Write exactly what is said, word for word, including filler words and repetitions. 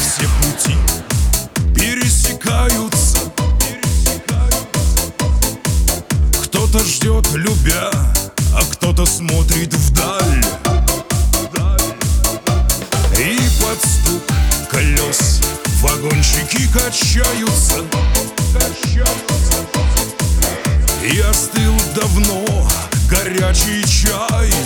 все пути пересекаются. Кто-то ждет, любя, а кто-то смотрит вдаль. И под стук колес вагончики качаются. И остыл давно горячий чай.